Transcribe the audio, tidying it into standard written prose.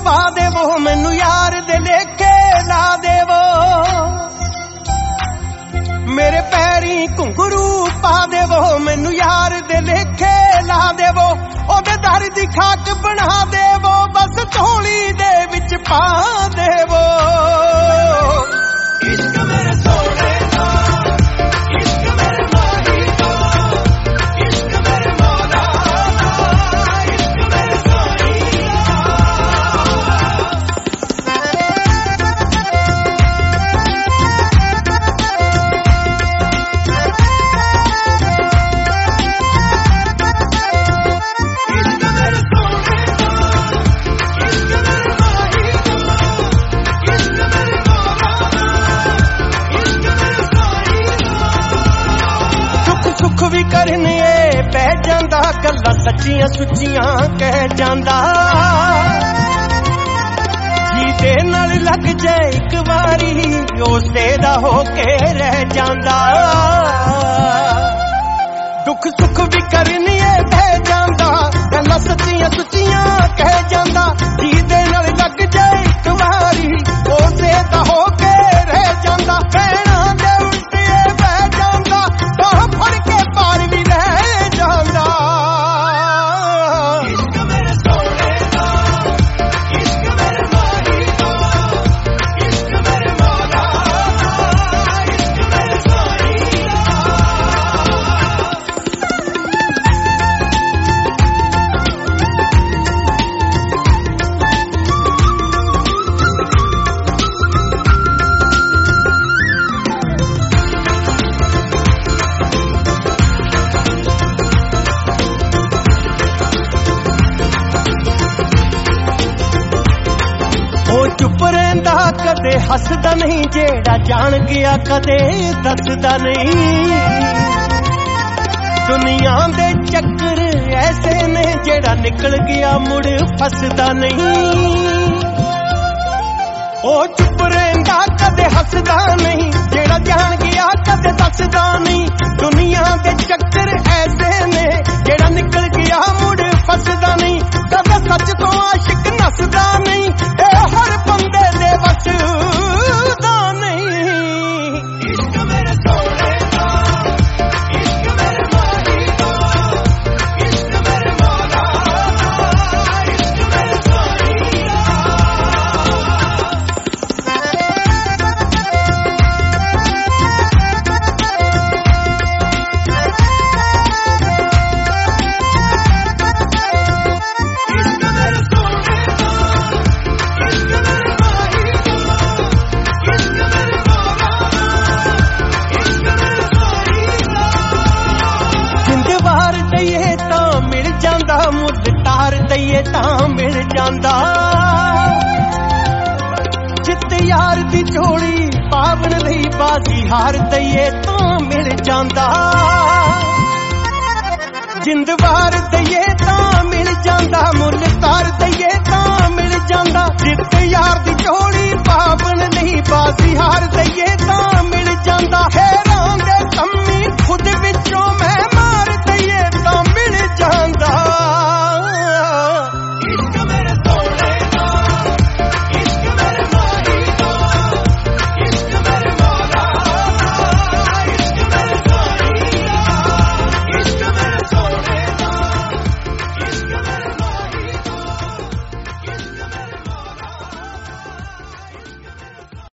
ਪਾ ਦੇਵੋ, ਮੈਨੂੰ ਯਾਰ ਦੇ ਲੇਖੇ ਲਾ ਦੇਵੋ। ਮੇਰੇ ਪੈਰੀ ਘੁੰਗਰੂ ਪਾ ਦੇਵੋ, ਮੈਨੂੰ ਯਾਰ ਦੇ ਲੇਖੇ ਲਾ ਦੇਵੋ। ਉਹਦੇ ਦਰ ਦੀ ਖਾਕ ਬਣਾ ਦੇਵੋ, ਬਸ ਝੋਲੀ ਦੇ ਵਿੱਚ ਪਾ ਦੇਵੋ। ਇਸ਼ਕ ਮੇਰੇ ਸੋਹਣੇ ਦਾ, ਇਸ਼ਕ ਮੇਰੇ ਮਾਹੀ ਦਾ, ਇਸ਼ਕ ਮੇਰੇ ਮੌਲਾ ਦਾ, ਇਸ਼ਕ ਮੇਰੇ ਸਾਈਂ ਸੁੱਖ ਵੀ ਕਰਨੇ ਪੈ ਜਾਂਦਾ, ਗੱਲਾਂ ਸੱਚੀਆਂ ਸੁੱਚੀਆਂ ਕਹਿ ਜਾਂਦਾ। ਜਿਹਦੇ ਨਾਲ ਲੱਗ ਜਾਏ ਇੱਕ ਵਾਰੀ, ਉਸੇ ਦਾ ਹੋ ਕੇ ਰਹਿ ਜਾਂਦਾ। ਦੁੱਖ ਸੁੱਖ ਵੀ ਕਰਨੇ ਪੈ ਜਾਂਦਾ, ਗੱਲਾਂ ਸੱਚੀਆਂ ਸੁੱਚੀਆਂ ਕਹਿ ਜਾਂਦਾ। ਜਿਹਦੇ ਨਾਲ ਲੱਗ ਜਾਏ ਇੱਕ ਵਾਰੀ, ਉਸੇ ਦਾ ਹੋ ਕੇ ਰਹਿ ਜਾਂਦਾ। ਭੈਣਾਂ ਦੇ ਉਲਟੇ ਬਹਿ ਜਾਂਦਾ, ਬਾਹ ਫੜ ਕੇ ਪਾਰ ਵੀ ਰਹਿ ਜਾਂਦਾ। ਇਸ਼ਕ ਮੇਰੇ ਸੋਹਣੇ ਦਾ, ਇਸ਼ਕ ਮੇਰੇ ਮਾਹੀ ਦਾ, ਇਸ਼ਕ ਮੇਰੇ ਮੌਲਾ ਦਾ, ਇਸ਼ਕ ਮੇਰੇ ਸਾਈਂ ਉਹ ਚੁੱਪ ਰਹਿੰਦਾ, ਕਦੇ ਹੱਸਦਾ ਨਹੀਂ। ਜਿਹੜਾ ਜਾਣ ਗਿਆ ਕਦੇ ਦੱਸਦਾ ਨਹੀਂ। ਦੁਨੀਆ ਦੇ ਚੱਕਰ ਐਸੇ ਨੇ, ਜਿਹੜਾ ਨਿਕਲ ਗਿਆ ਮੁੜ ਫਸਦਾ ਨਹੀਂ। ਉਹ ਚੁੱਪ ਰਹਿੰਦਾ, ਕਦੇ ਹੱਸਦਾ ਨਹੀਂ। ਜਿਹੜਾ ਜਾਣ ਗਿਆ ਕਦੇ ਦੱਸਦਾ ਨਹੀਂ। ਦੁਨੀਆ ਦੇ ਚੱਕਰ ਐਸੇ ਨੇ, ਜਿਹੜਾ ਨਿਕਲ ਗਿਆ ਮੁੜ ਫਸਦਾ ਨਹੀਂ। ਕਦੇ ਸੱਚ ਤੋਂ ਆਸ਼ਿਕ ਨੱਸਦਾ ਨਹੀਂ। ਇਹ ਹਰ ਬੰਦੇ ਦੇ ਵਸ ਦਾ ਨਹੀਂ। ਇਸ਼ਕ ਮੇਰੇ ਸੋਹਣੇ ਦਾ, ਇਸ਼ਕ ਮੇਰੇ ਮਾਹੀ ਦਾ, ਇਸ਼ਕ ਮੇਰੇ ਮੌਲਾ ਦਾ, ਇਸ਼ਕ ਮੇਰੇ ਸਾਈਂ ਦਈਏ ਤਾਂ ਮਿਲ ਜਾਂਦਾ। ਜਿੱਤ ਯਾਰ ਦੀ ਝੋਲੀ ਪਾਵਨ ਲਈ, ਬਾਜ਼ੀ ਹਾਰ ਦਈਏ ਤਾਂ ਮਿਲ ਜਾਂਦਾ। ਜਿੰਦ ਵਾਰ ਦਈਏ ਤਾਂ ਮਿਲ ਜਾਂਦਾ, ਮੁੱਲ ਤਾਰ ਦਈਏ ਤਾਂ ਮਿਲ ਜਾਂਦਾ। ਜਿੱਤ ਯਾਰ ਦੀ ਝੋਲੀ ਪਾਵਨ ਲਈ, ਬਾਜ਼ੀ ਹਾਰ ਦਈਏ ਤਾਂ ਮਿਲ ਜਾਂਦਾ। ਹੈਰਾਨ ਦੇ ਕੰਮ